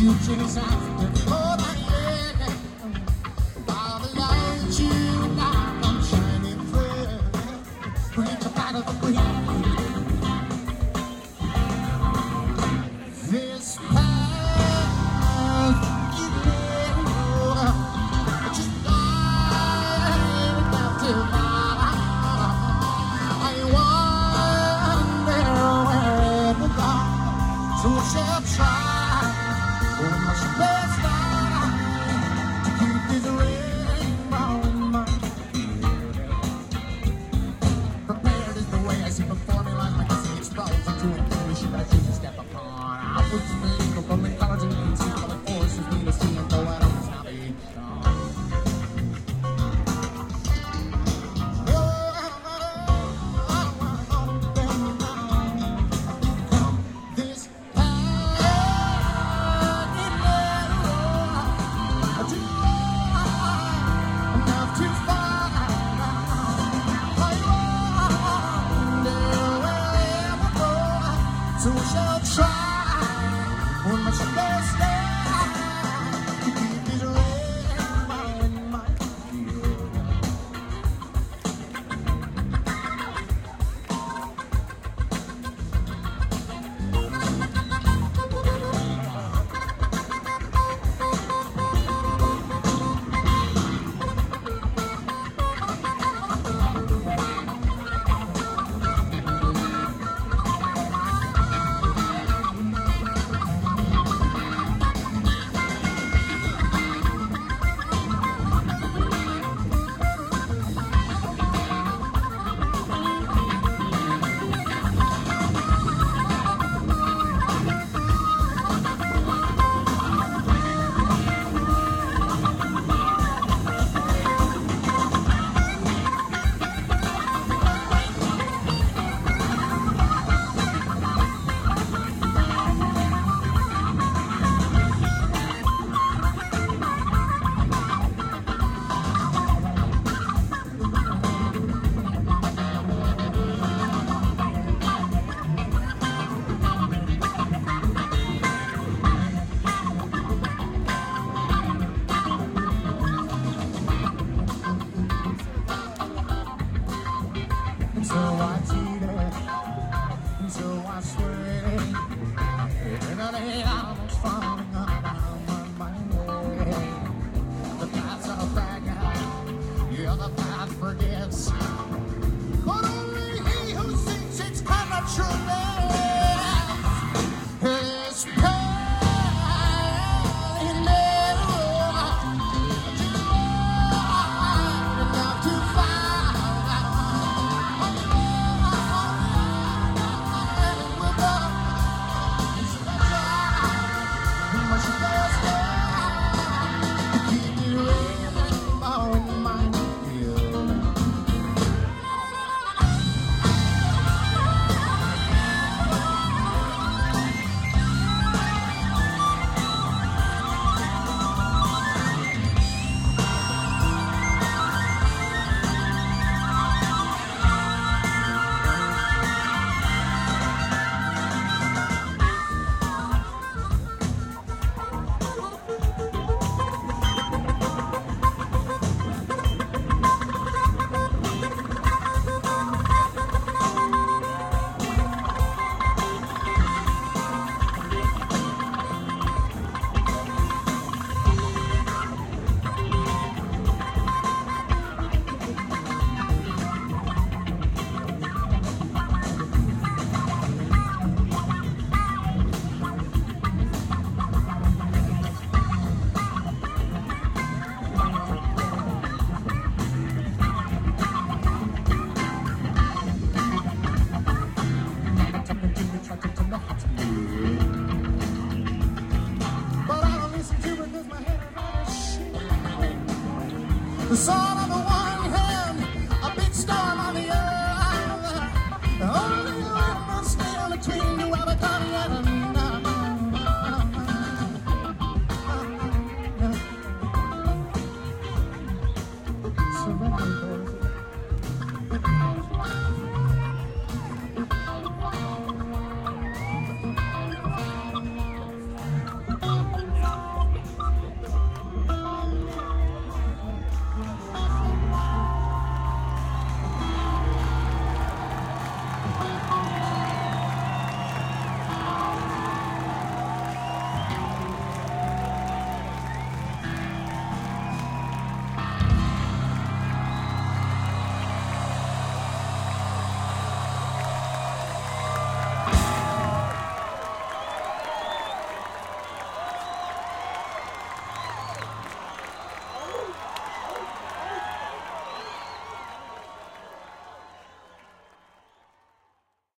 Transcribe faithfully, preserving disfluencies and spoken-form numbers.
you chase after for the year. While the light you got I'm shining through, reach up out of the breeze. This path you know, just guide down to my. I wonder where it will go, so she'll try for much best to keep this rainbow in mind. Prepared is the way I see before me, like my destiny explodes into a candy ship I choose to step upon. Outwards from the eagle, rolling cards and beats, equal forces me to see and go out on this hobby. So we shall try one much best to keep this rainbow in my so I cheated, so I swear, and I was falling on my way. The path's a bad guy, yeah, the path forgets, but only he who thinks it's kind of true. His the sun